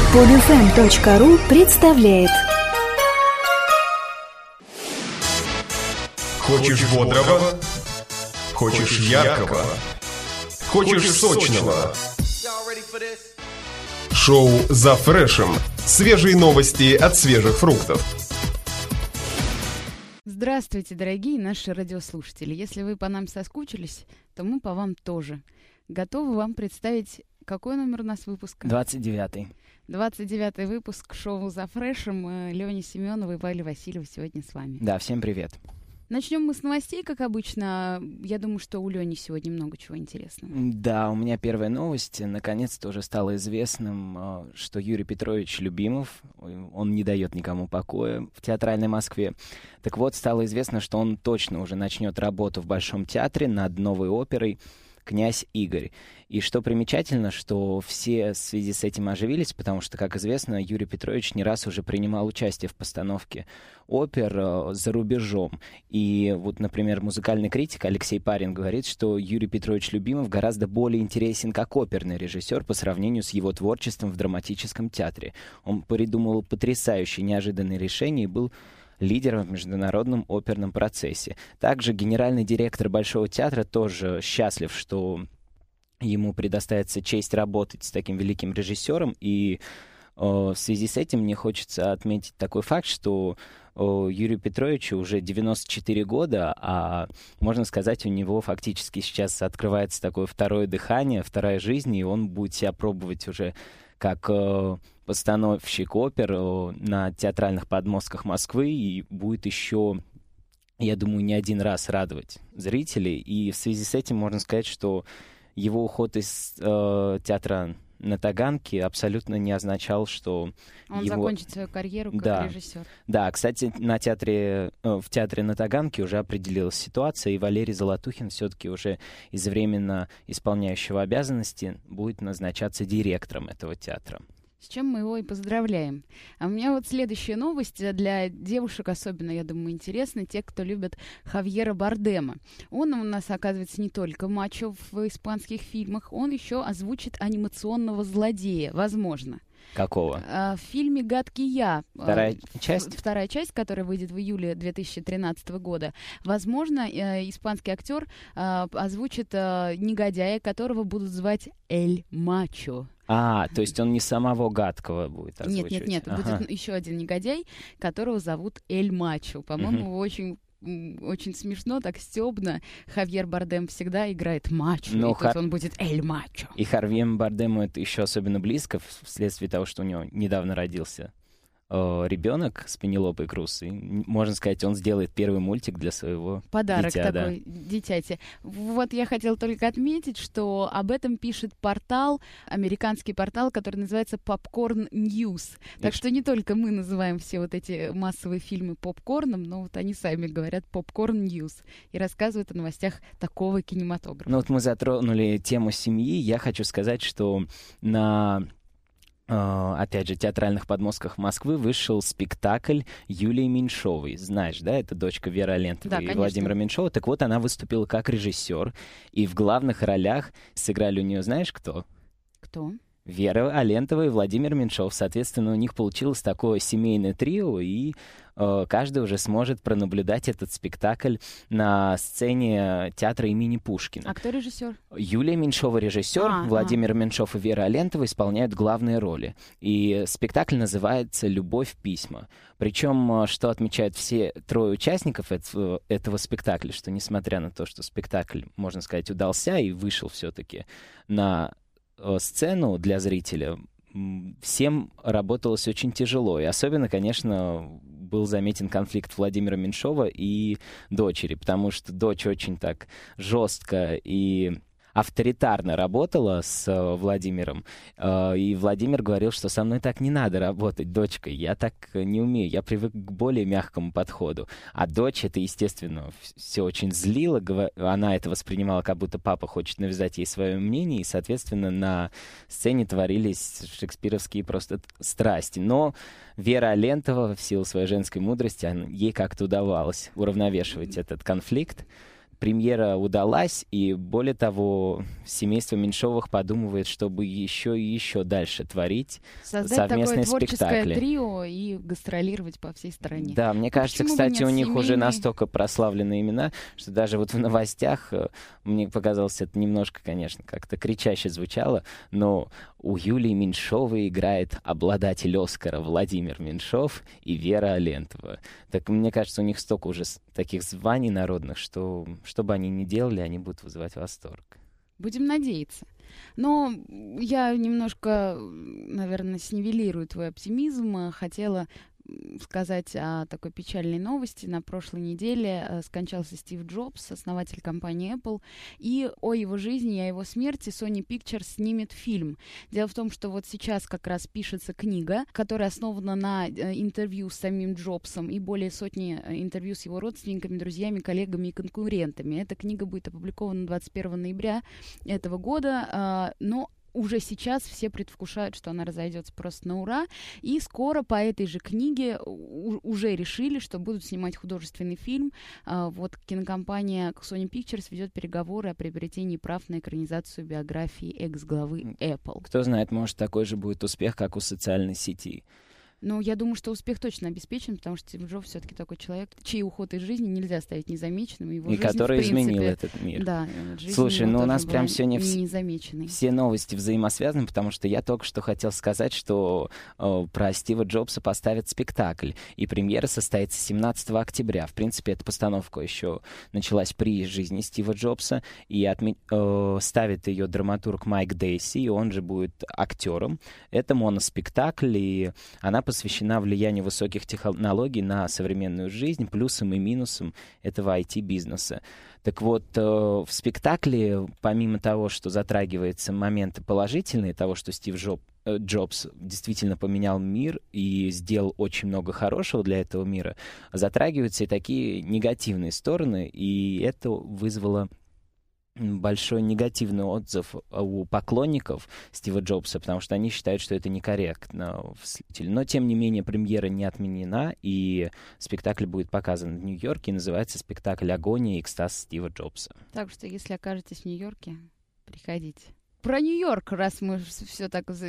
Podfm.ru представляет. Хочешь бодрого? Хочешь яркого? Хочешь сочного? Шоу «За фрешем». Свежие новости от свежих фруктов. Здравствуйте, дорогие наши радиослушатели. Если вы по нам соскучились, то мы по вам тоже. Готовы вам представить, какой номер у нас выпуска? 29-й. 29-й выпуск шоу «За фрешем». Леня Семенова и Валя Васильева сегодня с вами. Да, всем привет. Начнем мы с новостей, как обычно. Я думаю, что у Лени сегодня много чего интересного. Да, у меня первая новость. Наконец-то уже стало известным, что Юрий Петрович Любимов, он не дает никому покоя в театральной Москве. Так вот, стало известно, что он точно уже начнет работу в Большом театре над новой оперой «Князь Игорь». И что примечательно, что все в связи с этим оживились, потому что, как известно, Юрий Петрович не раз уже принимал участие в постановке опер за рубежом. И вот, например, музыкальный критик Алексей Парин говорит, что Юрий Петрович Любимов гораздо более интересен как оперный режиссер по сравнению с его творчеством в драматическом театре. Он придумывал потрясающие неожиданные решения и был лидером в международном оперном процессе. Также генеральный директор Большого театра тоже счастлив, что ему предоставится честь работать с таким великим режиссером. И в связи с этим мне хочется отметить такой факт, что Юрию Петровичу уже 94 года, а можно сказать, у него фактически сейчас открывается такое второе дыхание, вторая жизнь, и он будет себя пробовать уже как постановщик опер на театральных подмостках Москвы и будет еще, я думаю, не один раз радовать зрителей. И в связи с этим можно сказать, что его уход из театра на Таганке абсолютно не означал, что он закончит свою карьеру как режиссер. Да, кстати, в театре на Таганке уже определилась ситуация, и Валерий Золотухин все-таки уже из временно исполняющего обязанности будет назначаться директором этого театра. С чем мы его и поздравляем. А у меня вот следующая новость для девушек особенно, я думаю, интересна. Те, кто любит Хавьера Бардема. Он у нас, оказывается, не только мачо в испанских фильмах, он еще озвучит анимационного злодея, возможно. Какого? В фильме «Гадкий я». Вторая часть? Вторая часть, которая выйдет в июле 2013 года. Возможно, испанский актер озвучит негодяя, которого будут звать Эль Мачо. То есть он не самого Гадкого будет озвучивать? Нет, будет еще один негодяй, которого зовут Эль Мачо. По-моему, очень смешно, так стёбно. Хавьер Бардем всегда играет мачо, и тут он будет Эль Мачо. И Хавьеру Бардему это еще особенно близко, вследствие того, что у него недавно родился ребенок с Пенелопой Крус. И, можно сказать, он сделает первый мультик для своего подарок дитя, такой, дитяти. Вот я хотела только отметить, что об этом пишет портал, американский портал, который называется Popcorn News. Так что не только мы называем все вот эти массовые фильмы попкорном, но вот они сами говорят Popcorn News и рассказывают о новостях такого кинематографа. Ну вот мы затронули тему семьи. Я хочу сказать, что на опять же, театральных подмостках Москвы вышел спектакль Юлии Меньшовой. Знаешь, да, это дочка Веры Алентовой и Владимира Меньшова. Так вот, она выступила как режиссер, и в главных ролях сыграли у нее, знаешь, кто? Кто? Вера Алентова и Владимир Меньшов. Соответственно, у них получилось такое семейное трио, и каждый уже сможет пронаблюдать этот спектакль на сцене театра имени Пушкина. А кто режиссер? Юлия Меньшова режиссер, Владимир Меньшов и Вера Алентова исполняют главные роли. И спектакль называется «Любовь. Письма». Причем, что отмечают все трое участников этого спектакля, что несмотря на то, что спектакль, можно сказать, удался и вышел все-таки на сцену для зрителя, всем работалось очень тяжело. И особенно, конечно, был заметен конфликт Владимира Меньшова и дочери, потому что дочь очень так жестко и авторитарно работала с Владимиром, и Владимир говорил, что со мной так не надо работать, дочка, я так не умею, я привык к более мягкому подходу. А дочь это, естественно, все очень злило, она это воспринимала, как будто папа хочет навязать ей свое мнение, и, соответственно, на сцене творились шекспировские просто страсти. Но Вера Алентова, в силу своей женской мудрости, ей как-то удавалось уравновешивать этот конфликт. премьера удалась, и более того, семейство Меньшовых подумывает, чтобы еще и еще дальше творить создать совместные такое творческое спектакли. Трио и гастролировать по всей стране. Да, мне кажется, кстати, у них уже семейные... настолько прославленные имена, что даже вот в новостях мне показалось, это немножко, конечно, как-то кричаще звучало, но у Юлии Меньшовой играет обладатель Оскара Владимир Меньшов и Вера Алентова. Так мне кажется, у них столько уже таких званий народных, что бы они ни делали, они будут вызывать восторг. Будем надеяться. Но я немножко, наверное, снивелирую твой оптимизм. Хотела сказать о такой печальной новости. На прошлой неделе скончался Стив Джобс, основатель компании Apple, и о его жизни и о его смерти Sony Pictures снимет фильм. Дело в том, что вот сейчас как раз пишется книга, которая основана на интервью с самим Джобсом и более сотни интервью с его родственниками, друзьями, коллегами и конкурентами. Эта книга будет опубликована 21 ноября этого года, но уже сейчас все предвкушают, что она разойдется просто на ура, и скоро по этой же книге уже решили, что будут снимать художественный фильм. Вот кинокомпания Sony Pictures ведет переговоры о приобретении прав на экранизацию биографии экс-главы Apple. Кто знает, может, такой же будет успех, как у социальной сети. Ну, я думаю, что успех точно обеспечен, потому что Стив Джобс все-таки такой человек, чей уход из жизни нельзя оставить незамеченным. Его и жизнь, который в принципе, изменил этот мир. Да, слушай, ну у нас прям сегодня незамеченной. Все новости взаимосвязаны, потому что я только что хотел сказать, что про Стива Джобса поставят спектакль, и премьера состоится 17 октября. В принципе, эта постановка еще началась при жизни Стива Джобса, и ставит ее драматург Майк Дейси, и он же будет актером. Это моноспектакль, и она посвящена влиянию высоких технологий на современную жизнь, плюсом и минусом этого IT-бизнеса. Так вот, в спектакле, помимо того, что затрагиваются моменты положительные, того, что Стив Джобс действительно поменял мир и сделал очень много хорошего для этого мира, затрагиваются и такие негативные стороны, и это вызвало большой негативный отзыв у поклонников Стива Джобса, потому что они считают, что это некорректно. Но, тем не менее, премьера не отменена, и спектакль будет показан в Нью-Йорке, и называется спектакль «Агония и экстаз Стива Джобса». Так что, если окажетесь в Нью-Йорке, приходите. Про Нью-Йорк, раз мы все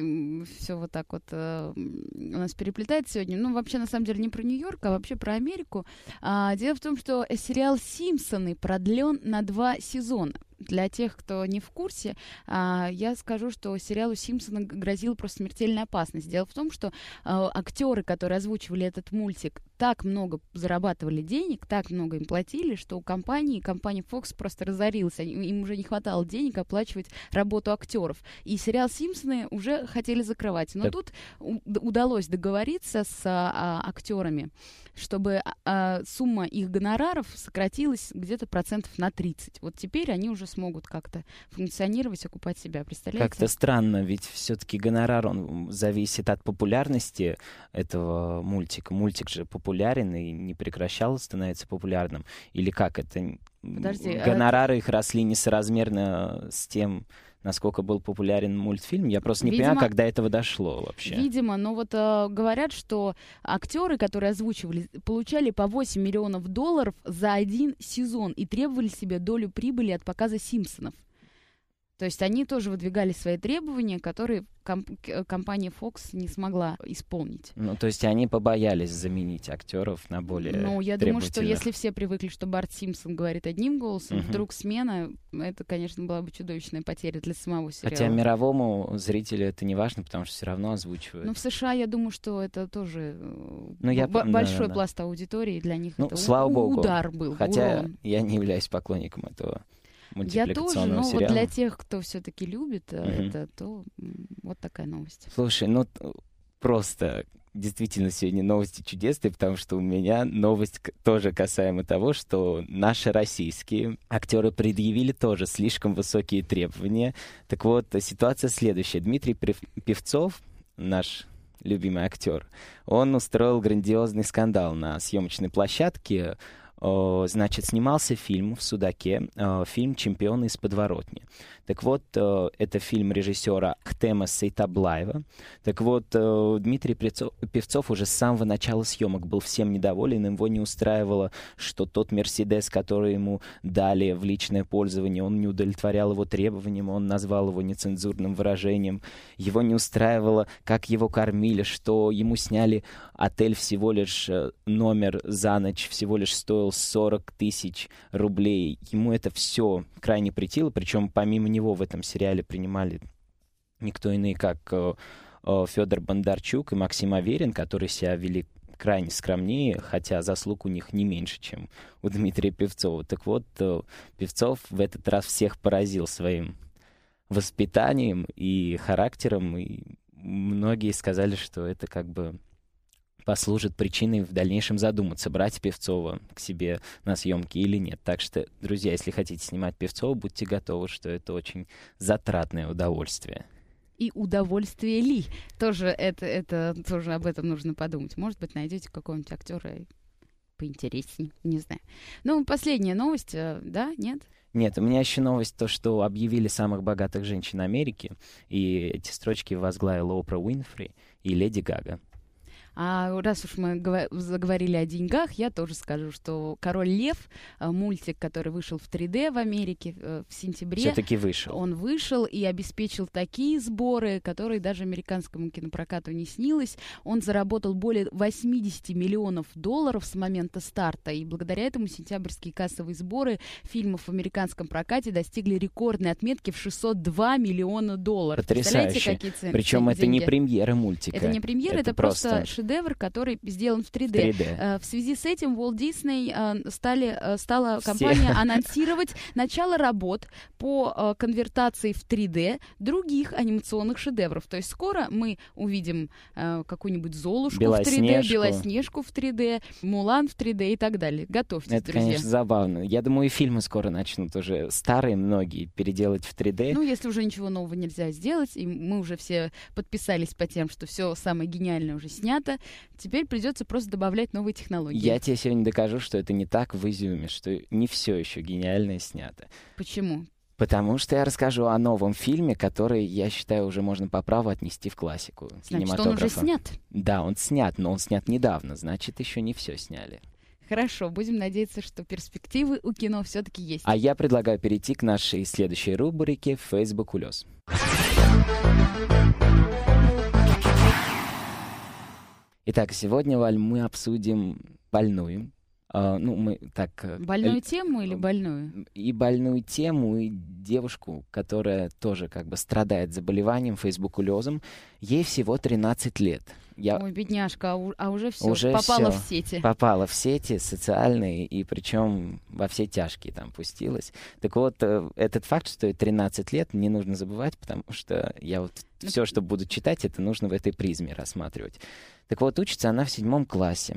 вот так вот у нас переплетается сегодня. Ну, вообще, на самом деле, не про Нью-Йорк, а вообще про Америку. Дело в том, что сериал «Симпсоны» продлен на 2 сезона. Для тех, кто не в курсе, я скажу, что сериалу «Симпсоны» грозила просто смертельная опасность. Дело в том, что актеры, которые озвучивали этот мультик, так много зарабатывали денег, так много им платили, что у компания Fox просто разорилась. Им уже не хватало денег оплачивать работу актеров. И сериал «Симпсоны» уже хотели закрывать. Но тут удалось договориться с актерами, чтобы сумма их гонораров сократилась где-то процентов на 30. Вот теперь они уже смогут как-то функционировать, окупать себя. Представляете? Как-то странно, ведь все-таки гонорар, он зависит от популярности этого мультика. Мультик же популярен и не прекращал становиться популярным. Или как это? Подожди, гонорары их росли несоразмерно с тем, насколько был популярен мультфильм. Я просто не понимаю, как до этого дошло вообще. Видимо, но вот говорят, что актеры, которые озвучивали, получали по $8 миллионов за 1 сезон и требовали себе долю прибыли от показа «Симпсонов». То есть они тоже выдвигали свои требования, которые компания Fox не смогла исполнить. Ну, то есть они побоялись заменить актеров на более Ну, я думаю, что если все привыкли, что Барт Симпсон говорит одним голосом, вдруг смена, это, конечно, была бы чудовищная потеря для самого сериала. Хотя мировому зрителю это не важно, потому что все равно озвучивают. Ну, в США, я думаю, что это тоже большой пласт аудитории, для них это слава богу. Удар был. Хотя урон. Я не являюсь поклонником этого Я тоже, но сериала. вот для тех, кто все-таки любит это, то вот такая новость. Слушай, ну просто действительно сегодня новости чудесные, потому что у меня новость тоже касаемо того, что наши российские актеры предъявили тоже слишком высокие требования. Так вот, ситуация следующая. Дмитрий Певцов, наш любимый актер, он устроил грандиозный скандал на съемочной площадке. Значит, снимался фильм в Судаке, фильм «Чемпионы из подворотни». Так вот, это фильм режиссера Ахтема Сейтаблаева. Так вот, Дмитрий Певцов уже с самого начала съемок был всем недоволен, его не устраивало, что тот «Мерседес», который ему дали в личное пользование, он не удовлетворял его требованиям, он назвал его нецензурным выражением. Его не устраивало, как его кормили, что ему сняли отель всего лишь, номер за ночь всего лишь стоил 40 тысяч рублей. Ему это все крайне претило, причем помимо него в этом сериале принимали никто иные, как Федор Бондарчук и Максим Аверин, которые себя вели крайне скромнее, хотя заслуг у них не меньше, чем у Дмитрия Певцова. Так вот, Певцов в этот раз всех поразил своим воспитанием и характером, и многие сказали, что это как бы послужит причиной в дальнейшем задуматься, брать Певцова к себе на съемки или нет. Так что, друзья, если хотите снимать Певцова, будьте готовы, что это очень затратное удовольствие. И удовольствие ли? Тоже это тоже об этом нужно подумать. Может быть, найдете какого-нибудь актера поинтереснее, не знаю. Ну, последняя новость, да, нет? Нет, у меня еще новость, то, что объявили самых богатых женщин Америки, и эти строчки возглавила Опра Уинфри и Леди Гага. А раз уж мы заговорили о деньгах, я тоже скажу, что «Король Лев», мультик, который вышел в 3D в Америке в сентябре, все-таки вышел. Он вышел и обеспечил такие сборы, которые даже американскому кинопрокату не снилось. Он заработал более 80 миллионов долларов с момента старта, и благодаря этому сентябрьские кассовые сборы фильмов в американском прокате достигли рекордной отметки в 602 миллиона долларов. Потрясающе. Представляете, какие цены? Причем это не премьера мультика. Это не премьера, это просто шедевр, который сделан в 3D. 3D. В связи с этим Walt Disney стала компания анонсировать начало работ по конвертации в 3D других анимационных шедевров. То есть скоро мы увидим какую-нибудь Золушку в 3D, Белоснежку в 3D, Мулан в 3D и так далее. Готовьтесь, это, друзья. Конечно, забавно. Я думаю, и фильмы скоро начнут уже старые многие переделать в 3D. Ну, если уже ничего нового нельзя сделать, и мы уже все подписались по тем, что все самое гениальное уже снято, теперь придется просто добавлять новые технологии. Я тебе сегодня докажу, что это не так в изюме, что не все еще гениальное снято. Почему? Потому что я расскажу о новом фильме, который, я считаю, уже можно по праву отнести в классику кинематографа. Значит, он уже снят? Да, он снят, но он снят недавно, значит, еще не все сняли. Хорошо, будем надеяться, что перспективы у кино все-таки есть. А я предлагаю перейти к нашей следующей рубрике «Facebook улёс». Итак, сегодня, Валь, мы обсудим больную. Больную тему или больную? И больную тему, и девушку, которая тоже как бы страдает заболеванием, фейсбукулезом. Ей всего 13 лет. Ой, бедняжка, а уже все, попала в сети. Попала в сети социальные, и причем во все тяжкие там пустилась. Так вот, этот факт, что ей 13 лет, не нужно забывать, потому что я вот все, что буду читать, это нужно в этой призме рассматривать. Так вот, учится она в 7 классе.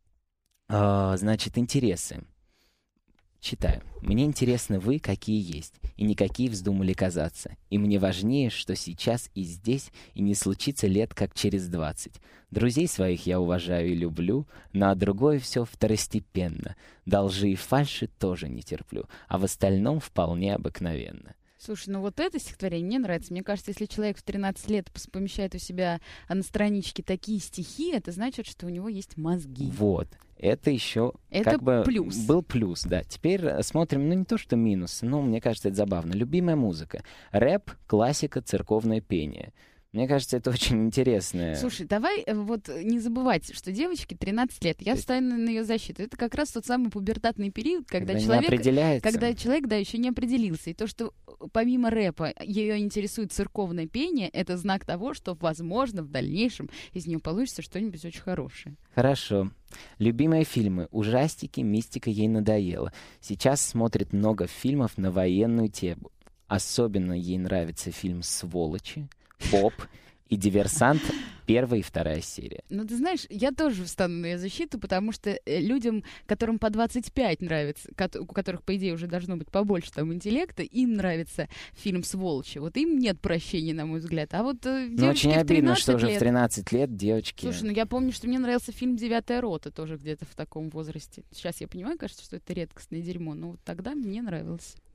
Значит, интересы. Читаю. «Мне интересны вы, какие есть, и никакие вздумали казаться. И мне важнее, что сейчас и здесь, и не случится лет, как через 20. Друзей своих я уважаю и люблю, но другое все второстепенно. До лжи и фальши тоже не терплю, а в остальном вполне обыкновенно». Слушай, ну вот это стихотворение мне нравится. Мне кажется, если человек в 13 лет помещает у себя на страничке такие стихи, это значит, что у него есть мозги. Вот. Это еще это как бы плюс. Был плюс, да. Теперь смотрим, не то что минус, но мне кажется, это забавно. Любимая музыка. Рэп, классика, церковное пение. Мне кажется, это очень интересно. Слушай, давай вот не забывать, что девочке 13 лет. Я встаю на ее защиту. Это как раз тот самый пубертатный период, когда человек да, еще не определился. И то, что помимо рэпа ее интересует церковное пение, это знак того, что, возможно, в дальнейшем из нее получится что-нибудь очень хорошее. Хорошо. Любимые фильмы. Ужастики, мистика ей надоело. Сейчас смотрит много фильмов на военную тему. Особенно ей нравится фильм «Сволочи», «Поп» и «Диверсант», 1 и 2 серия. Ну, ты знаешь, я тоже встану на ее защиту, потому что людям, которым по 25 нравится, у которых, по идее, уже должно быть побольше там интеллекта, им нравится фильм «Сволочи». Вот им нет прощения, на мой взгляд. А вот девочки очень обидно, что уже лет... в 13 лет девочки... Слушай, ну я помню, что мне нравился фильм «9-я рота», тоже где-то в таком возрасте. Сейчас я понимаю, кажется, что это редкостное дерьмо, но вот тогда мне нравился.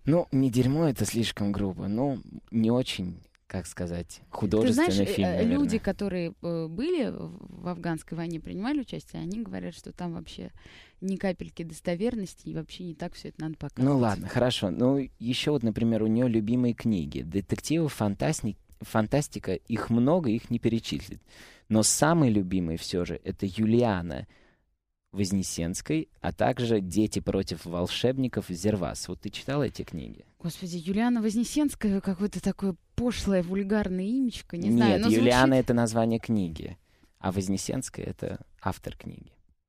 Ну, не дерьмо, это слишком грубо, но не очень, как сказать, художественный Ты знаешь, фильм, наверное. люди, которые были в афганской войне, принимали участие, они говорят, что там вообще ни капельки достоверности, и вообще не так все это надо показывать. Ну ладно, хорошо. Ну, еще вот, например, у нее любимые книги. Детективы, фантастика, их много, их не перечислить. Но самый любимый все же это Юлиана Вознесенской, а также «Дети против волшебников» Зервас. Вот ты читала эти книги? Господи, Юлиана Вознесенская, какое-то такое пошлое, вульгарное имечко, не Нет, знаю. Но Юлиана — звучит... это название книги, а Вознесенская — это автор книги.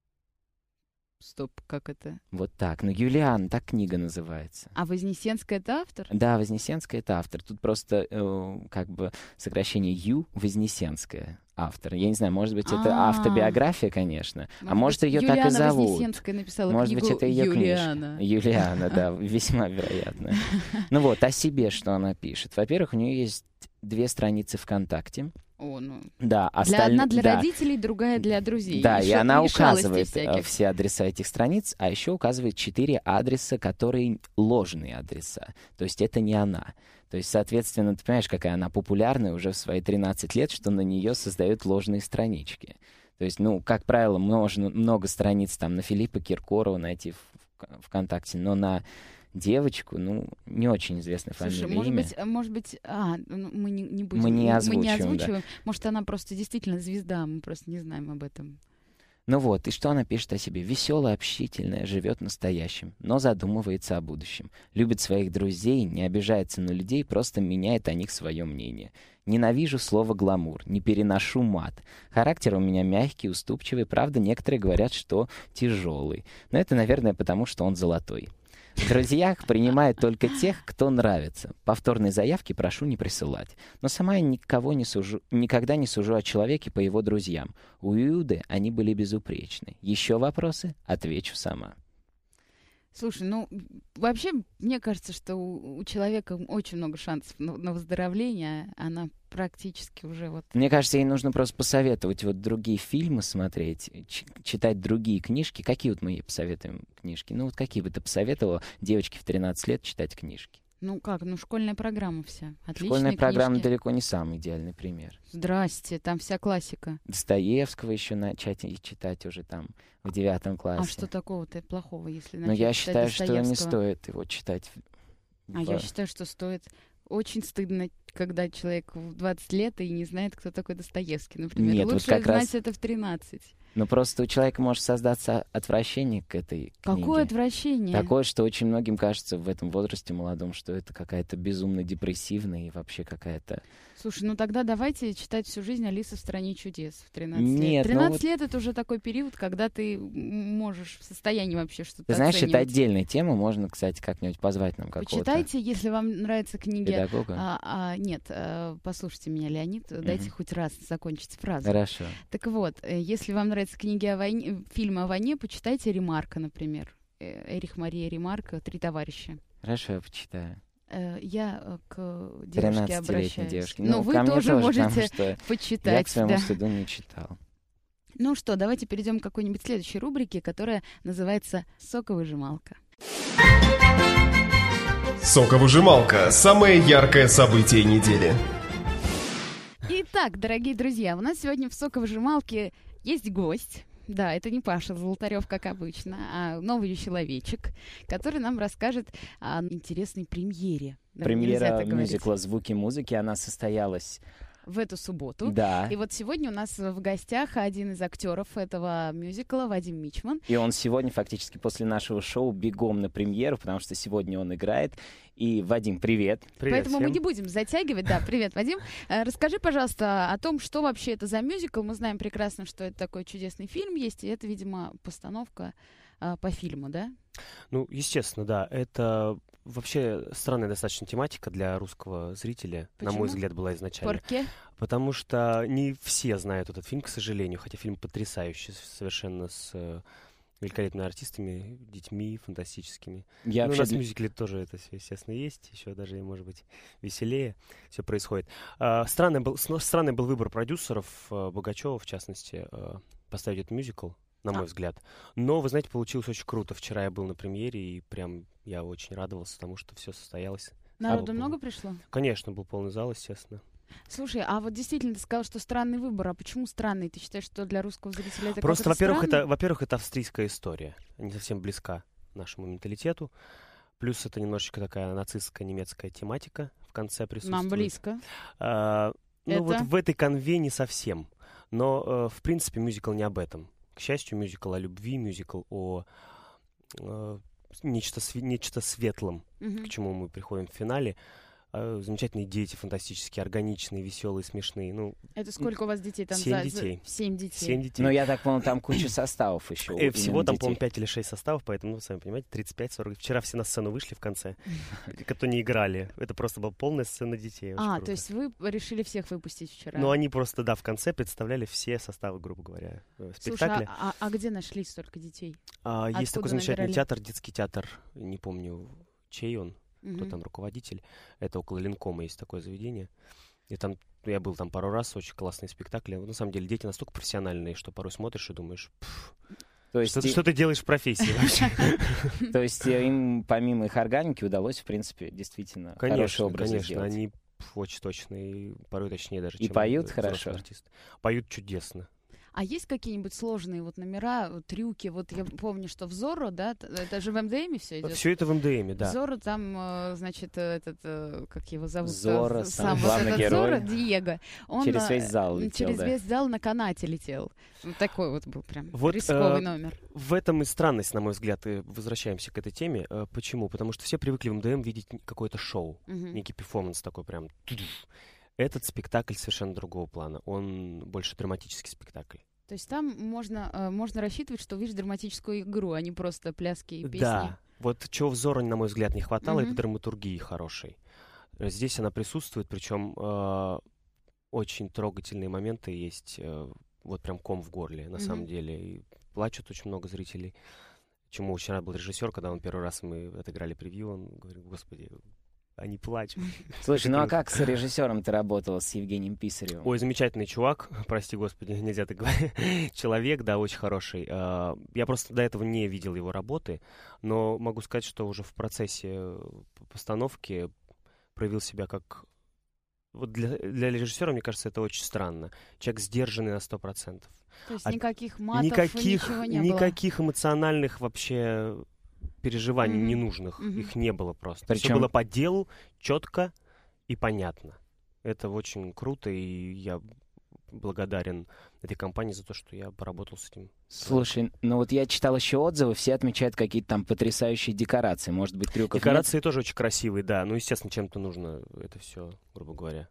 Стоп, как это? Вот так. Ну, Юлиан, так книга называется. А Вознесенская — это автор? Да, Вознесенская — это автор. Тут просто как бы сокращение Ю Вознесенская автор. Я не знаю, может быть, это автобиография, конечно. А может, ее так и зовут. Вознесенская написала Может книгу быть, это ее Юлиана. книжка. Юлиана, да, весьма вероятно. Ну вот, о себе что она пишет. Во-первых, у нее есть 2 страницы ВКонтакте. О, ну. Да, Одна для родителей, другая для друзей. Да, и она указывает всяких. все адреса этих страниц, а еще указывает 4 адреса, которые ложные адреса. То есть это не она. То есть, соответственно, ты понимаешь, какая она популярная уже в свои 13 лет, что на нее создают ложные странички. То есть, ну, как правило, много страниц там на Филиппа Киркорова найти в ВКонтакте, но на девочку, ну, не очень известная фамилия, имя. Может быть, мы не будем, мы не озвучиваем. Да. Может, она просто действительно звезда, мы просто не знаем об этом. Ну вот, и что она пишет о себе? Веселая, общительная, живет настоящим, но задумывается о будущем. Любит своих друзей, не обижается на людей, просто меняет о них свое мнение. Ненавижу слово «гламур», не переношу мат. Характер у меня мягкий, уступчивый, правда, некоторые говорят, что тяжелый. Но это, наверное, потому что он золотой. В друзьях принимает только тех, кто нравится. Повторные заявки прошу не присылать. Но сама я никогда не сужу о человеке по его друзьям. У Иуды они были безупречны. Еще вопросы? Отвечу сама. Слушай, ну, вообще, мне кажется, что у человека очень много шансов на выздоровление. Она практически уже вот... Мне кажется, ей нужно просто посоветовать вот другие фильмы смотреть, читать другие книжки. Какие вот мы ей посоветуем книжки? Ну, вот какие бы ты посоветовала девочке в 13 лет читать книжки? Ну как, ну школьная программа вся. Отличные Школьная программа книжки. далеко не самый идеальный пример. Здрасте, там вся классика. Достоевского еще начать читать уже там в 9 классе. А что такого-то плохого, если начать Но я читать считаю, что не стоит его читать. Я считаю, что стоит. Очень стыдно, когда человек в 20 лет и не знает, кто такой Достоевский, например. Нет, лучше вот как знать раз... это в 13. Но просто у человека может создаться отвращение к этой книге. Какое отвращение? Такое, что очень многим кажется в этом возрасте молодом, что это какая-то безумно депрессивная и вообще какая-то... Слушай, ну тогда давайте читать всю жизнь «Алиса в стране чудес» в 13 Нет, лет. 13 вот... лет — это уже такой период, когда ты можешь в состоянии вообще что-то Ты знаешь, оценивать. это отдельная тема, можно, кстати, как-нибудь позвать нам какого-то... Почитайте, если вам нравятся книги... Педагога? Нет, послушайте меня, Леонид, дайте хоть раз закончить фразу. Хорошо. Так вот, если вам нравятся книги о войне, фильмы о войне, почитайте Ремарка, например. Эрих Мария Ремарка «Три товарища». Хорошо, я почитаю. Я к девушке обращаюсь. Девушке. Ну, вы тоже можете почитать. Я к своему стыду не читал. Ну что, давайте перейдем к какой-нибудь следующей рубрике, которая называется «Соковыжималка». Соковыжималка. Самое яркое событие недели. Итак, дорогие друзья, у нас сегодня в «Соковыжималке» есть гость. Да, это не Паша Золотарев, как обычно, а новый человечек, который нам расскажет о интересной премьере. Премьера мюзикла «Звуки музыки», она состоялась в эту субботу. Да. И вот сегодня у нас в гостях один из актеров этого мюзикла, Вадим Мичман. И он сегодня фактически после нашего шоу бегом на премьеру, потому что сегодня он играет. И, Вадим, привет. Привет Поэтому всем. мы не будем затягивать. Да, привет, Вадим. Расскажи, пожалуйста, о том, что вообще это за мюзикл. Мы знаем прекрасно, что это такой чудесный фильм есть, и это, видимо, постановка по фильму, да? Ну, естественно, да. Это вообще странная достаточно тематика для русского зрителя, Почему? на мой взгляд, была изначально. Порке? Потому что не все знают этот фильм, к сожалению, хотя фильм потрясающий, совершенно с великолепными артистами, детьми фантастическими. У нас в мюзикле тоже это все, естественно, есть, еще даже, может быть, веселее все происходит. Странный был выбор продюсеров, Богачева, в частности, поставить этот мюзикл, на мой взгляд. Но, вы знаете, получилось очень круто. Вчера я был на премьере, и прям я очень радовался тому, что все состоялось. Народу много пришло? Конечно, был полный зал, естественно. Слушай, а вот действительно ты сказал, что странный выбор. А почему странный? Ты считаешь, что для русского зрителя это просто, странно? во-первых, это австрийская история. Не совсем близка нашему менталитету. Плюс это немножечко такая нацистская немецкая тематика в конце присутствует. Нам близко. Вот в этой конве не совсем. Но, в принципе, мюзикл не об этом. К счастью, мюзикл о любви, мюзикл о нечто светлом, к чему мы приходим в финале. Замечательные дети, фантастические, органичные, веселые, смешные. Ну, это сколько у вас детей там? 7 детей. 7 детей. 7 детей. Ну, я так понял, там куча составов еще. Всего там, по-моему, 5 или 6 составов, поэтому, сами понимаете, 35-40. Вчера все на сцену вышли в конце, кто не играли. Это просто была полная сцена детей. То есть вы решили всех выпустить вчера? Ну, они просто, в конце представляли все составы, грубо говоря, в спектакле. Слушай, а где нашли столько детей? Есть такой замечательный театр, детский театр, не помню, чей он. Кто там руководитель. Это около Ленкома есть такое заведение. И там я был там пару раз, очень классные спектакли. На самом деле дети настолько профессиональные, что порой смотришь и думаешь, что ты делаешь в профессии вообще? То есть им, помимо их органики, удалось, в принципе, действительно хороший образ сделать. Конечно, они очень точные, порой точнее даже, чем поют хорошо? Артисты. Поют чудесно. А есть какие-нибудь сложные номера, трюки? Вот я помню, что в Зорро, да, это же в МДМе все идет. Все это в МДМе, да. В Зорро там, значит, как его зовут? Зорро, сам главный герой. Зорро, Диего. Он через весь зал летел, через весь зал на канате летел. Такой был прям рисковый номер. В этом и странность, на мой взгляд, и возвращаемся к этой теме. Почему? Потому что все привыкли в МДМ видеть какое-то шоу, некий перформанс такой прям. Этот спектакль совершенно другого плана. Он больше драматический спектакль. То есть там можно рассчитывать, что увидишь драматическую игру, а не просто пляски и песни. Да. Вот чего в Зорро, на мой взгляд, не хватало, это драматургии хорошей. Здесь она присутствует, причем очень трогательные моменты есть. Вот прям ком в горле, на самом деле. И плачут очень много зрителей. Чему очень рад был режиссер, когда он первый раз мы отыграли превью, он говорит, господи, они плачут. Слушай, ну а как с режиссером ты работал, с Евгением Писаревым? Ой, замечательный чувак, прости господи, нельзя так говорить. Человек, да, очень хороший. Я просто до этого не видел его работы, но могу сказать, что уже в процессе постановки проявил себя как... Вот для режиссера, мне кажется, это очень странно. Человек сдержанный на 100%. То есть никаких матов, ничего не было? Никаких эмоциональных вообще... переживаний ненужных, их не было просто. Причем... Все было по делу, четко и понятно. Это очень круто, и я благодарен этой компании за то, что я поработал с этим. Слушай, ну вот я читал еще отзывы, все отмечают какие-то там потрясающие декорации, может быть, трюков декорации нет? Тоже очень красивые, да. Ну, естественно, чем-то нужно это все, грубо говоря.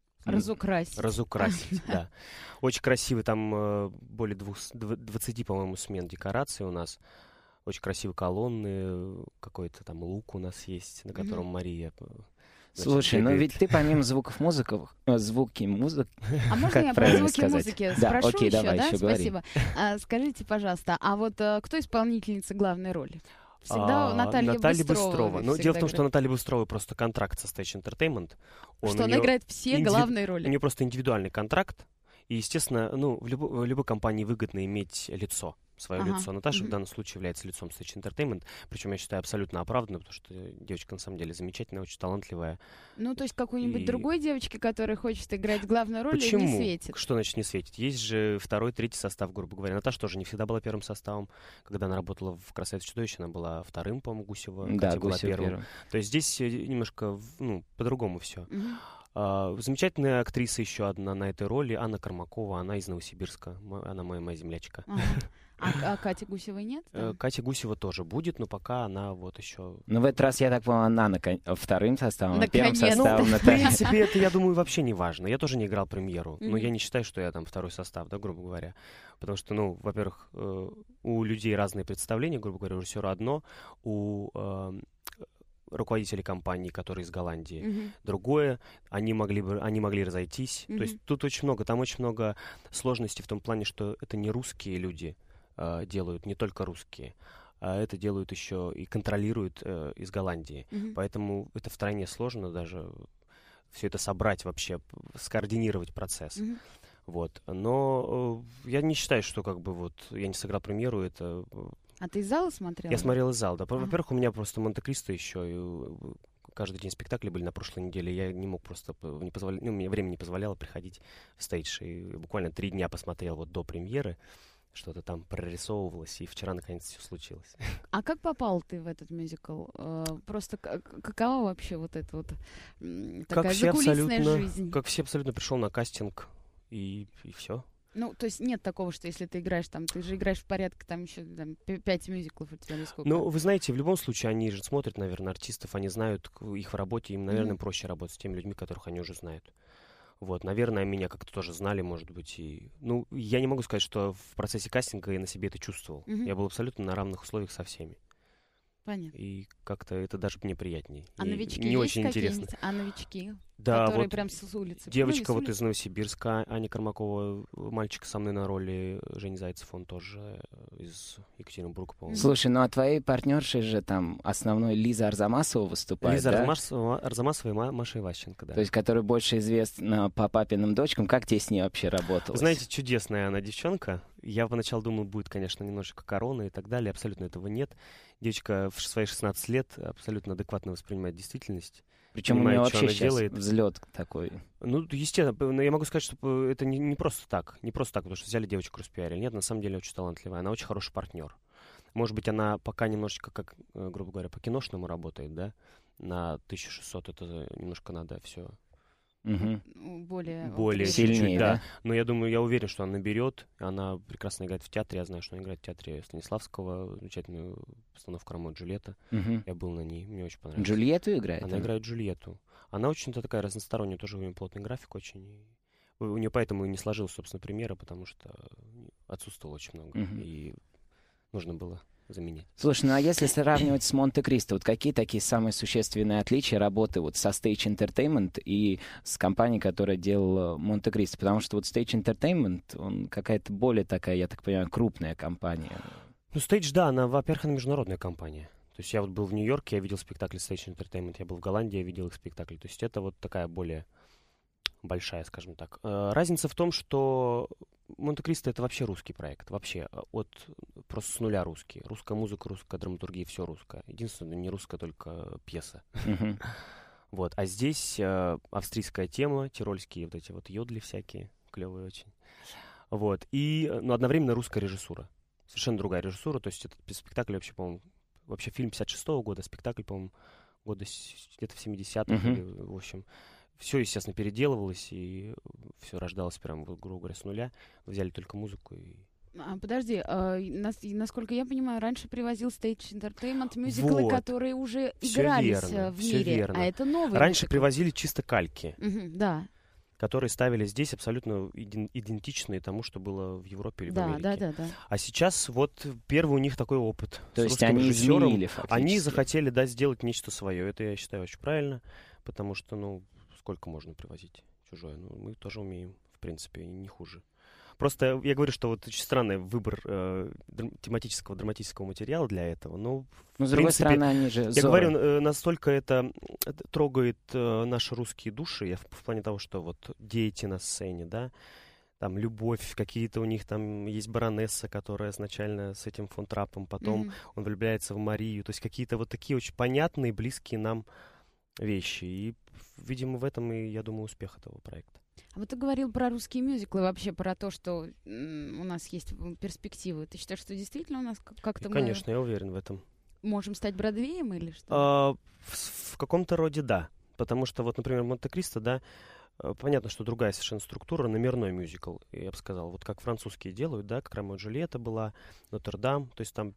Разукрасить, да. Очень красивый, там более 20, по-моему, смен декораций у нас. Очень красивые колонны, какой-то там лук у нас есть, на котором Мария... Слушай, но ведь ты помимо звуки музыки... А можно я про звуки музыки спрошу окей, еще, давай, да? еще Спасибо. Скажите, пожалуйста, а вот кто исполнительница главной роли? Всегда Наталья Быстрова. Но дело в том, что Наталья Быстрова просто контракт со Stage Entertainment. Что она играет все главные роли. У нее просто индивидуальный контракт. И, естественно, в любой компании выгодно иметь лицо. Свое лицо. Наташа в данном случае является лицом Stage Entertainment, причем я считаю абсолютно оправданно, потому что девочка на самом деле замечательная, очень талантливая. Ну, то есть какой-нибудь другой девочке, которая хочет играть главную роль, Почему? Не светит? Что значит не светит? Есть же второй, третий состав, грубо говоря. Наташа тоже не всегда была первым составом. Когда она работала в «Красавице и чудовище», она была вторым, по-моему, Гусева. Да, Катя была первым. То есть здесь немножко, по-другому все. Замечательная актриса еще одна на этой роли, Анна Кармакова, она из Новосибирска, она моя землячка. А Кати Гусевой нет? Катя Гусева тоже будет, но пока она вот еще... Ну, в этот раз, я так понял, она вторым составом, первым составом. В принципе, это, я думаю, вообще не важно. Я тоже не играл премьеру, но я не считаю, что я там второй состав, да, грубо говоря. Потому что, во-первых, у людей разные представления, грубо говоря, у режиссера одно, у руководители компании, которые из Голландии. Другое, они могли разойтись. То есть тут там очень много сложностей в том плане, что это не русские люди делают, не только русские, а это делают еще и контролируют из Голландии. Поэтому это втройне сложно даже все это собрать вообще, скоординировать процесс. Вот. Но я не считаю, что я не сыграл премьеру, это А ты из зала смотрел? Я смотрел из зала, да. Во-первых, у меня просто Монте-Кристо еще, каждый день спектакли были на прошлой неделе, я не мог просто, мне время не позволяло приходить в стейдж. И буквально 3 дня посмотрел вот до премьеры, что-то там прорисовывалось, и вчера наконец все случилось. А как попал ты в этот мюзикл? Просто какова вообще вот эта вот такая закулисная жизнь? Как все абсолютно пришел на кастинг, и все. Ну, то есть нет такого, что если ты играешь там, ты же играешь в порядке, там еще 5 мюзиклов у тебя или сколько? Ну, вы знаете, в любом случае, они же смотрят, наверное, артистов, они знают их в работе, им, наверное, проще работать с теми людьми, которых они уже знают. Вот, наверное, меня как-то тоже знали, может быть, и... Ну, я не могу сказать, что в процессе кастинга я на себе это чувствовал. Я был абсолютно на равных условиях со всеми. Понятно. И как-то это даже мне приятнее. А новички не есть очень интересно. А новички? Да, которые вот прям с улицы? девочка вот из Новосибирска, Аня Кармакова, мальчик со мной на роли, Женя Зайцев, он тоже из Екатеринбурга, по-моему. Слушай, ну а твоей партнершей же там основной Лиза Арзамасова выступает, Лиза да? Арзамасова и Маша Иващенко, да. То есть, которая больше известна по папиным дочкам. Как тебе с ней вообще работалось? Знаете, чудесная она девчонка. Я поначалу думал, будет, конечно, немножечко корона и так далее. Абсолютно этого нет. Девочка в свои 16 лет абсолютно адекватно воспринимает действительность. Причем у нее вообще сейчас взлет такой. Ну, естественно, я могу сказать, что это не просто так. Не просто так, потому что взяли девочку, распиарили. Нет, на самом деле очень талантливая. Она очень хороший партнер. Может быть, она пока немножечко, как, грубо говоря, по-киношному работает, да? На 1600 это немножко надо все... Более сильнее, да? Но я думаю, я уверен, что она наберет. Она прекрасно играет в театре. Я знаю, что она играет в театре Станиславского. Замечательную постановку «Ромео и Джульетта». Я был на ней, мне очень понравилось. Джульетту играет? Она играет Джульетту. Она очень-то такая разносторонняя, тоже у нее плотный график очень. У нее поэтому и не сложилась, собственно, премьера, потому что отсутствовало очень много. И нужно было заменять. Слушай, ну а если сравнивать с Монте-Кристо, вот какие такие самые существенные отличия работы вот со Stage Entertainment и с компанией, которая делала Монте-Кристо? Потому что вот Stage Entertainment, он какая-то более такая, я так понимаю, крупная компания. Ну, Stage, да, она, во-первых, она международная компания. То есть я вот был в Нью-Йорке, я видел спектакль Stage Entertainment, я был в Голландии, я видел их спектакли. То есть это вот такая более большая, скажем так. Разница в том, что Монте-Кристо — это вообще русский проект. Вообще, просто с нуля русский. Русская музыка, русская драматургия, все русское. Единственное, не русская только пьеса. Вот. А здесь австрийская тема, тирольские вот эти вот йодли всякие, клевые очень. Вот. И, одновременно русская режиссура. Совершенно другая режиссура. То есть этот спектакль вообще, по-моему, фильм 56-го года, спектакль, по-моему, года где-то в 70-х, или, в общем... Все, естественно, переделывалось, и все рождалось прям, грубо говоря, с нуля. Взяли только музыку и... Подожди, насколько я понимаю, раньше привозил Stage Entertainment мюзиклы, которые уже игрались в мире, верно. А это новые. Раньше привозили чисто кальки, да. которые ставили здесь абсолютно идентичные тому, что было в Европе или в Америке. Да. А сейчас вот первый у них такой опыт. То есть они изменили фактически. Они захотели, сделать нечто свое. Это, я считаю, очень правильно, потому что, сколько можно привозить чужое? Мы тоже умеем, в принципе, и не хуже. Просто я говорю, что вот очень странный выбор тематического, драматического материала для этого. Но с другой стороны, они же... Я говорю, настолько это трогает наши русские души, в плане того, что вот дети на сцене, да, там любовь, какие-то у них там есть баронесса, которая изначально с этим фон Траппом, потом он влюбляется в Марию. То есть какие-то вот такие очень понятные, близкие нам вещи. И, видимо, в этом и, я думаю, успех этого проекта. А вот ты говорил про русские мюзиклы, вообще про то, что у нас есть перспективы. Ты считаешь, что действительно у нас как-то Конечно, я уверен в этом. Можем стать Бродвеем или что? В каком-то роде да. Потому что, вот, например, Монте-Кристо, да, понятно, что другая совершенно структура, номерной мюзикл, я бы сказал. Вот как французские делают, да, как «Ромео и Джульетта» была, «Нотр-Дам», то есть там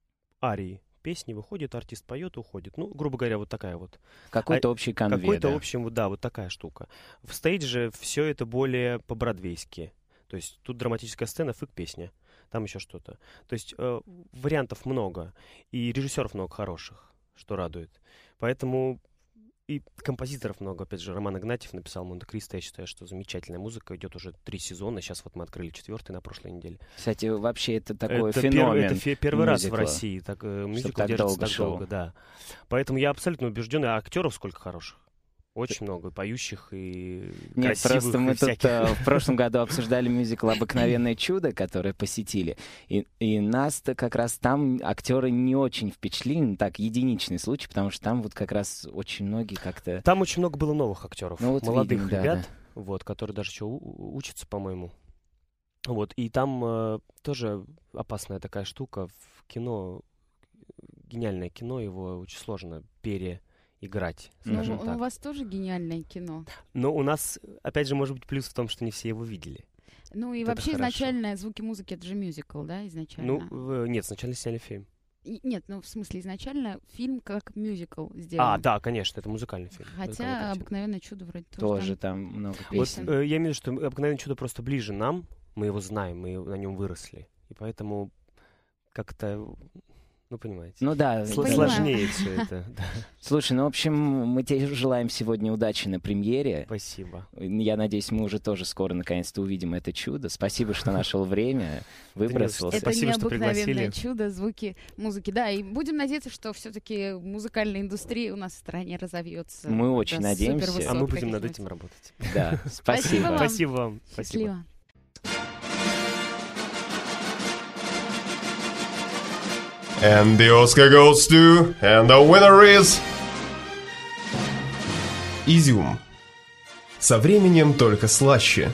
арии. Песни, выходит, артист поет, уходит. Грубо говоря, вот такая вот. Какой-то общий конвей, Какой-то общий, вот такая штука. В стейдже все это более по-бродвейски. То есть тут драматическая сцена, песня. Там еще что-то. То есть вариантов много. И режиссеров много хороших, что радует. Поэтому и композиторов много. Опять же, Роман Игнатьев написал «Монте-Кристо». Я считаю, что замечательная музыка. Идет уже 3 сезона. Сейчас вот мы открыли 4-й на прошлой неделе. Кстати, вообще это такой феномен. Это первый раз в России. Мюзикл держится так долго. Да. Поэтому я абсолютно убежден. А актеров сколько хороших. Очень много поющих и Нет, красивых. просто мы тут в прошлом году обсуждали мюзикл «Обыкновенное чудо», которое посетили. И нас-то как раз там актеры не очень впечатлили. Так, единичный случай, потому что там вот как раз очень многие как-то... Там очень много было новых актеров, ну, вот молодых видим, ребят, да. Вот, которые даже еще учатся, по-моему. Вот, и там тоже опасная такая штука. В кино, гениальное кино, его очень сложно переиграть, скажем так. У вас тоже гениальное кино. Но у нас, опять же, может быть, плюс в том, что не все его видели. Ну и это вообще хорошо. изначально «Звуки музыки» — это же мюзикл, да, изначально? Ну, нет, сначала сняли фильм. Нет, ну в смысле изначально фильм как мюзикл сделан. Да, конечно, это музыкальный фильм. Хотя «Обыкновенное чудо» вроде тоже там много Вот, песен. я имею в виду, что «Обыкновенное чудо» просто ближе нам, мы его знаем, мы на нем выросли. И поэтому как-то, ну, понимаете. Ну да. Сложнее все это. Да. Слушай, ну, в общем, мы тебе желаем сегодня удачи на премьере. Спасибо. Я надеюсь, мы уже тоже скоро наконец-то увидим это чудо. Спасибо, что нашел время, выбросился. Это Спасибо, что необыкновенное пригласили. чудо, звуки музыки. Да, и будем надеяться, что все-таки музыкальная индустрия у нас в стране разовьется. Мы очень надеемся. супервысот А мы будем над каких-нибудь. этим работать. Да, Спасибо спасибо. вам. Спасибо вам. Спасибо. Счастливо. And the Oscar goes to... And the winner is... Изюм. Со временем только слаще.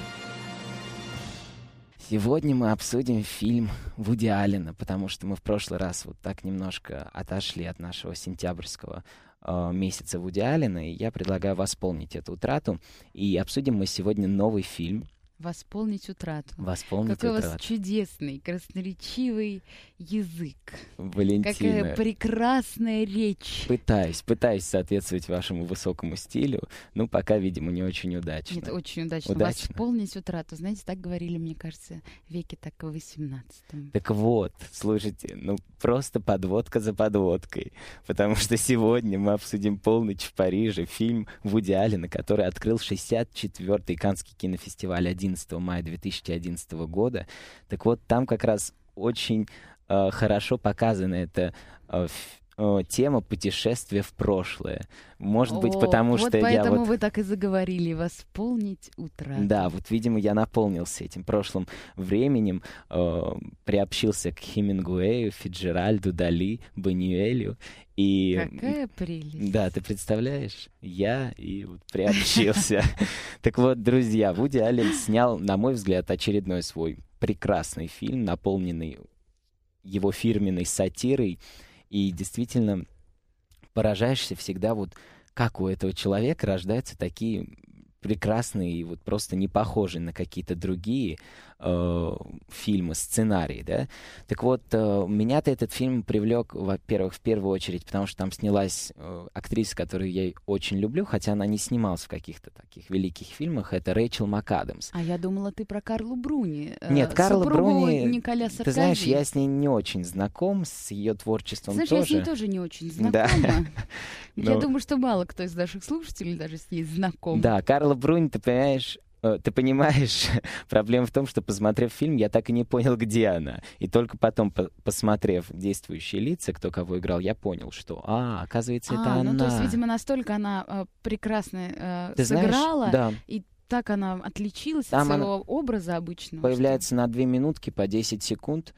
Сегодня мы обсудим фильм Вуди Аллена, потому что мы в прошлый раз вот так немножко отошли от нашего сентябрьского месяца Вуди Аллена, и я предлагаю восполнить эту утрату. И обсудим мы сегодня новый фильм. Восполнить утрату. Восполнить Какой у вас утрату. чудесный, красноречивый язык. Валентина. Какая прекрасная речь. Пытаюсь соответствовать вашему высокому стилю, но пока, видимо, не очень удачно. Нет, очень удачно. Удачно? Восполнить утрату. Знаете, так говорили, мне кажется, веке так в 18-м. Так вот, слушайте, ну просто подводка за подводкой, потому что сегодня мы обсудим «Полночь в Париже», фильм Вуди Аллена, который открыл 64-й Каннский кинофестиваль 11 мая 2011 года. Так вот, там как раз очень хорошо показана эта тема путешествия в прошлое. Может быть, потому что я поэтому вы так и заговорили, восполнить утрату. Да, вот, видимо, я наполнился этим прошлым временем, приобщился к Хемингуэю, Фицджеральду, Дали, Бунюэлю. И... Какая прелесть. Да, ты представляешь? Я и вот приобщился. Так вот, друзья, Вуди Аллен снял, на мой взгляд, очередной свой прекрасный фильм, наполненный его фирменной сатирой. И действительно поражаешься всегда, вот как у этого человека рождаются такие прекрасные и вот просто не похожие на какие-то другие фильмы, сценарии, да. Так вот, меня-то этот фильм привлек, во-первых, в первую очередь, потому что там снялась актриса, которую я очень люблю, хотя она не снималась в каких-то таких великих фильмах, это Рэйчел МакАдамс. А я думала, ты про Карлу Бруни. Нет, Карла Бруни, Николя Саркози. ты знаешь, я с ней не очень знаком, с ее творчеством знаешь, тоже. я с ней тоже не очень Да. знакома. Я Ну. думаю, что мало кто из наших слушателей даже с ней знаком. Да, Карла Бруни, ты понимаешь, проблема в том, что, посмотрев фильм, я так и не понял, где она. И только потом, посмотрев действующие лица, кто кого играл, я понял, что, оказывается, это она. Ну, то есть, видимо, настолько она прекрасно Ты сыграла, знаешь, да, и так она отличилась Там от своего образа обычного. появляется на 2 минутки по 10 секунд.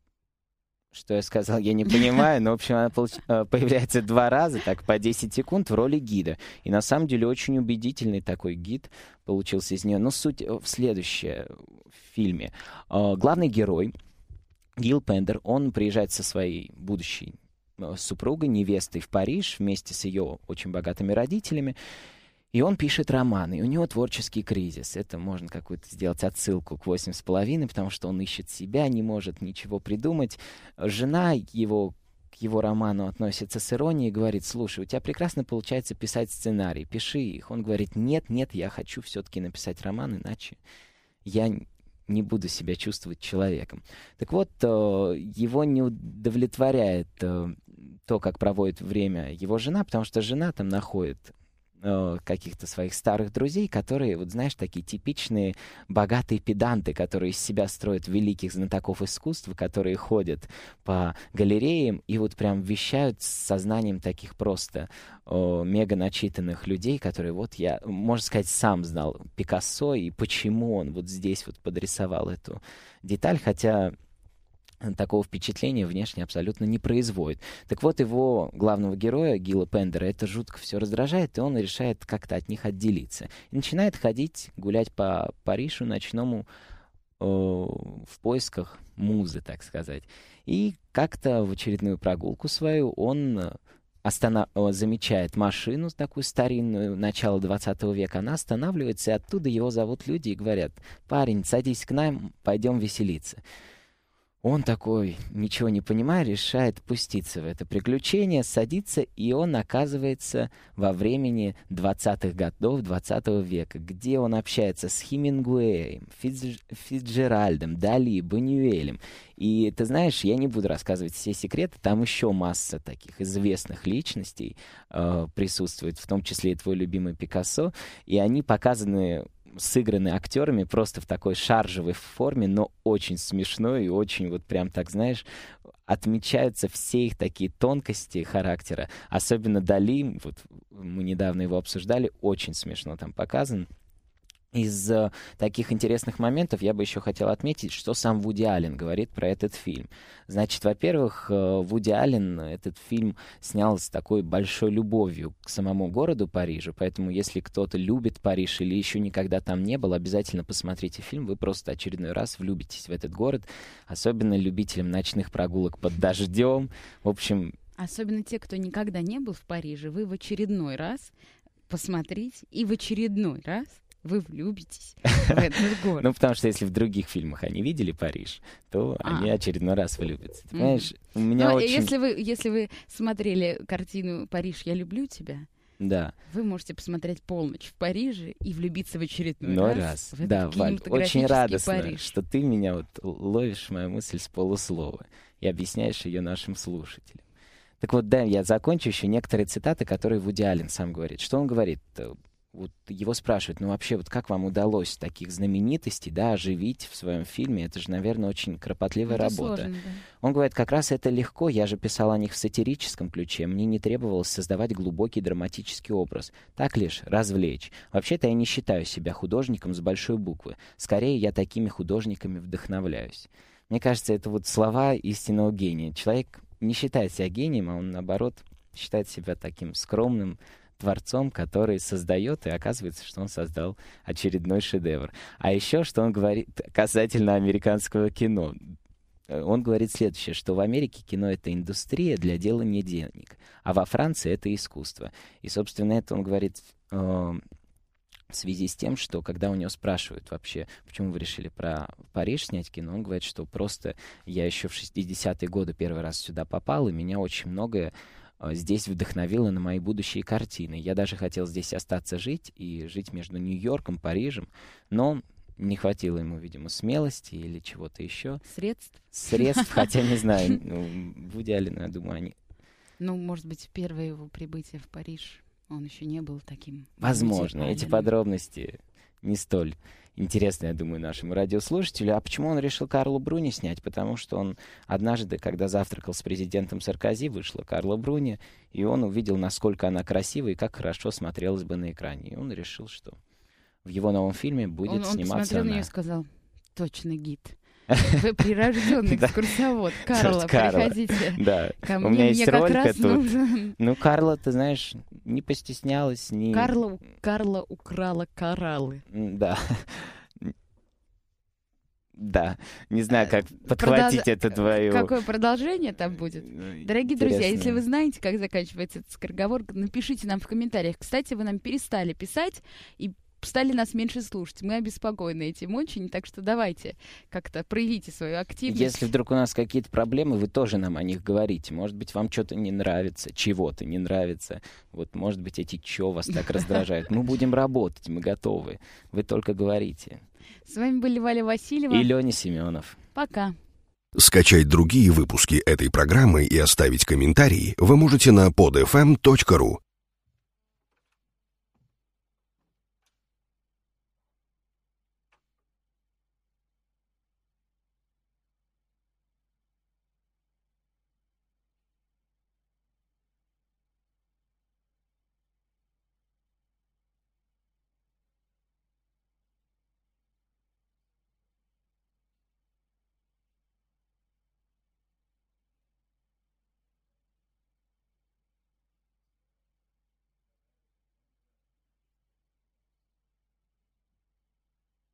Что я сказал, я не понимаю, но, в общем, она появляется 2 раза, так, по 10 секунд в роли гида. И, на самом деле, очень убедительный такой гид получился из нее. Но суть в следующем в фильме. Главный герой, Гил Пендер, он приезжает со своей будущей супругой, невестой в Париж вместе с ее очень богатыми родителями. И он пишет роман, и у него творческий кризис. Это можно какую-то сделать отсылку к 8,5, потому что он ищет себя, не может ничего придумать. Жена его к его роману относится с иронией и говорит: слушай, у тебя прекрасно получается писать сценарий, пиши их. Он говорит: нет, я хочу все-таки написать роман, иначе я не буду себя чувствовать человеком. Так вот, его не удовлетворяет то, как проводит время его жена, потому что жена там находит каких-то своих старых друзей, которые, вот знаешь, такие типичные богатые педанты, которые из себя строят великих знатоков искусства, которые ходят по галереям и вот прям вещают с сознанием таких просто мега начитанных людей, которые вот я, можно сказать, сам знал Пикассо и почему он вот здесь вот подрисовал эту деталь, хотя такого впечатления внешне абсолютно не производит. Так вот, его главного героя, Гила Пендера, это жутко все раздражает, и он решает как-то от них отделиться. И начинает ходить, гулять по Парижу ночному в поисках музы, так сказать. И как-то в очередную прогулку свою он замечает машину такую старинную, начала 20 века. Она останавливается, и оттуда его зовут люди и говорят: «Парень, садись к нам, пойдем веселиться». Он такой, ничего не понимая, решает пуститься в это приключение, садится, и он оказывается во времени 20-х годов 20 века, где он общается с Хемингуэем, Фицджеральдом, Дали, Бунюэлем. И ты знаешь, я не буду рассказывать все секреты, там еще масса таких известных личностей присутствует, в том числе и твой любимый Пикассо, и они показаны, сыграны актерами просто в такой шаржевой форме, но очень смешной и очень вот прям так, знаешь, отмечаются все их такие тонкости характера. Особенно Дали, вот мы недавно его обсуждали, очень смешно там показан. Из таких интересных моментов я бы еще хотел отметить, что сам Вуди Аллен говорит про этот фильм. Значит, во-первых, Вуди Аллен этот фильм снял с такой большой любовью к самому городу Парижу, поэтому если кто-то любит Париж или еще никогда там не был, обязательно посмотрите фильм, вы просто очередной раз влюбитесь в этот город, особенно любителям ночных прогулок под дождем. В общем... Особенно те, кто никогда не был в Париже, вы в очередной раз посмотрите и в очередной раз вы влюбитесь в этот город. Ну, потому что если в других фильмах они видели Париж, то они очередной раз влюбятся. Ты понимаешь, у меня очень... Если вы смотрели картину «Париж, я люблю тебя», да, вы можете посмотреть «Полночь в Париже» и влюбиться в очередной раз. В да, Валь, очень радостно, Париж. что ты меня вот ловишь мою мысль с полуслова и объясняешь ее нашим слушателям. Так вот, да, я закончу еще некоторые цитаты, которые Вуди Аллен сам говорит. Что он говорит? Вот его спрашивают, ну вообще, вот как вам удалось таких знаменитостей, да, оживить в своем фильме? Это же, наверное, очень кропотливая работа. Сложно, да. Он говорит, как раз это легко, я же писал о них в сатирическом ключе, мне не требовалось создавать глубокий драматический образ. Так лишь развлечь. Вообще-то я не считаю себя художником с большой буквы. Скорее, я такими художниками вдохновляюсь. Мне кажется, это вот слова истинного гения. Человек не считает себя гением, а он, наоборот, считает себя таким скромным творцом, который создает, и оказывается, что он создал очередной шедевр. А еще, что он говорит касательно американского кино. Он говорит следующее, что в Америке кино — это индустрия для делания денег, а во Франции — это искусство. И, собственно, это он говорит в связи с тем, что когда у него спрашивают вообще, почему вы решили про Париж снять кино, он говорит, что просто я еще в 60-е годы первый раз сюда попал, и меня очень многое здесь вдохновило на мои будущие картины. Я даже хотел здесь остаться жить и жить между Нью-Йорком, Парижем, но не хватило ему, видимо, смелости или чего-то еще. Средств, хотя не знаю. Вуди Аллен, я думаю, они... Ну, может быть, первое его прибытие в Париж, он еще не был таким... Возможно, эти подробности не столь интересно, я думаю, нашему радиослушателю. А почему он решил Карло Бруни снять? Потому что он однажды, когда завтракал с президентом Саркози, вышла Карла Бруни, и он увидел, насколько она красива и как хорошо смотрелась бы на экране. И он решил, что в его новом фильме будет сниматься она. Он посмотрел на нее и сказал, точно гид. Вы прирожденный экскурсовод. Карла, приходите. Да, у меня есть ролька тут. Нужен. Ну, Карла, ты знаешь, не постеснялась. Карла украла кораллы. Да. Да, не знаю, как подхватить это твое... Какое продолжение там будет? Дорогие друзья, если вы знаете, как заканчивается этот скороговорка, напишите нам в комментариях. Кстати, вы нам перестали писать и стали нас меньше слушать. Мы обеспокоены этим очень, так что давайте как-то проявите свою активность. Если вдруг у нас какие-то проблемы, вы тоже нам о них говорите. Может быть, вам что-то не нравится, чего-то не нравится. Вот, может быть, эти «чё» вас так раздражают. Мы будем работать, мы готовы. Вы только говорите. С вами были Валя Васильева и Леня Семенов. Пока. Скачать другие выпуски этой программы и оставить комментарии вы можете на podfm.ru.